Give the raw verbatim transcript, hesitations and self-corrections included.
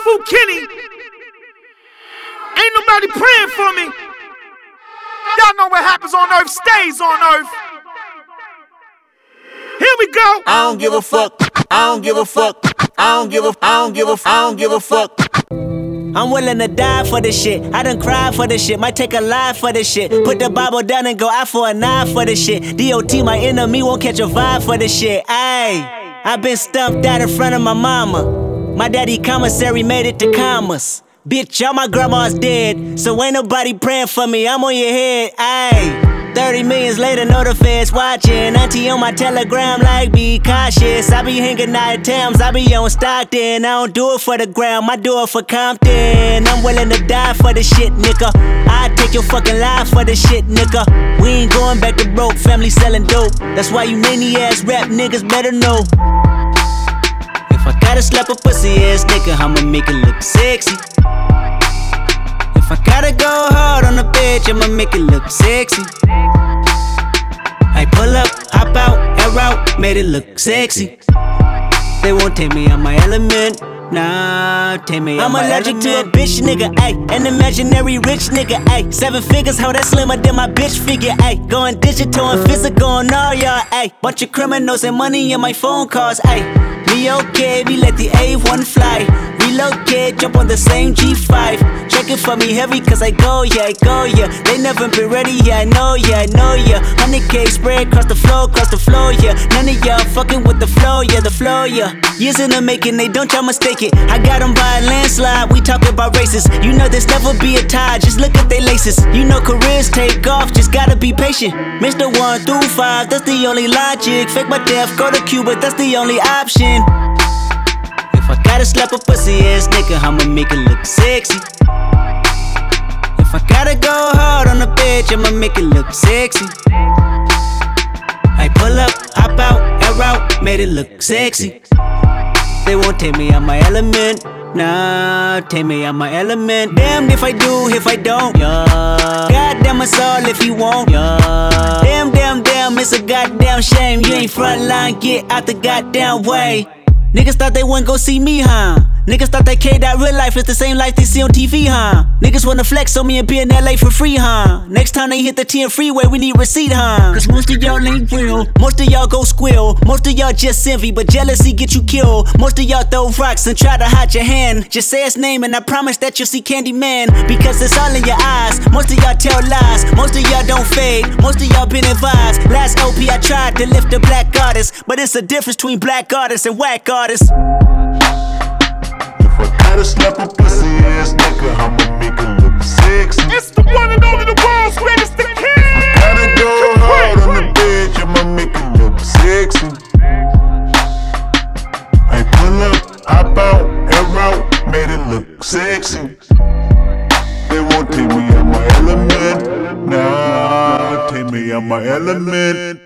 Fu Kenny. Ain't nobody praying for me. Y'all know what happens on earth stays on earth. Here we go. I don't give a fuck. I don't give a fuck. I don't give a. I don't give a. I don't give a fuck. I'm willing to die for this shit. I done cried for this shit. Might take a life for this shit. Put the Bible down and go out for a knife for this shit. D O T, my enemy, won't catch a vibe for this shit. Ayy, I been stumped out in front of my mama. My daddy commissary made it to commas. Bitch, all my grandma's dead, so ain't nobody praying for me. I'm on your head. Ayy, thirty millions later, know the feds watching. Auntie on my telegram like, be cautious. I be hanging out at Tams, I be on Stockton. I don't do it for the gram, I do it for Compton. I'm willing to die for this shit, nigga. I take your fucking life for this shit, nigga. We ain't going back to broke, family selling dope. That's why you nanny ass rap niggas better know. If I gotta slap a pussy ass nigga, I'ma make it look sexy. If I gotta go hard on the bitch, I'ma make it look sexy. I pull up, hop out, air out, made it look sexy. They won't take me out my element, nah, take me out my element. I'm allergic to a bitch nigga, ayy, an imaginary rich nigga, ayy. Seven figures, how that slimmer than my bitch figure, ayy. Going digital and physical on all y'all, ayy. Bunch of criminals and money in my phone calls, ayy. Me okay, we let the A one fly. Relocate, jump on the same G five. Check it for me heavy, cause I go, yeah, I go, yeah. They never been ready, yeah, I know, yeah, I know, yeah. one hundred K spread across the floor, across the floor, yeah. None of y'all fucking with the flow, yeah, the flow, yeah. Years in the making, they don't y'all mistake it. I got them by a landslide, we talking about races. You know there's never be a tie, just look at they laces. You know careers take off, just gotta be patient. Mister one through five, that's the only logic. Fake my death, go to Cuba, that's the only option. If I gotta slap a pussy ass nigga, I'ma make it look sexy. If I gotta go hard on a bitch, I'ma make it look sexy. I pull up, hop out, air out, made it look sexy. They won't take me out my element, nah, take me out my element. Damned if I do, if I don't, yeah. Goddamn us all if you won't, yeah. Damn, damn, damn, it's a goddamn shame. You ain't frontline, get out the goddamn way. Niggas thought they wouldn't go see me, huh? Niggas thought that K that real life is the same life they see on T V, huh? Niggas wanna flex on me and be in L A for free, huh? Next time they hit the ten freeway, we need receipt, huh? Cause most of y'all ain't real, most of y'all go squill. Most of y'all just envy, but jealousy get you killed. Most of y'all throw rocks and try to hide your hand. Just say his name and I promise that you'll see Candyman. Because it's all in your eyes, most of y'all tell lies. Most of y'all don't fade, most of y'all been advised. Last L P I tried to lift a black artist, but it's a difference between black artists and whack artists. If I gotta slap a pussy ass nigga, I'ma make it look sexy. It's the one and only, the world's greatest, the king. Gotta go hard on the bitch, I'ma make it look sexy. I pull up, hop out, air out, made it look sexy. They won't take me out my element, nah, take me out my element.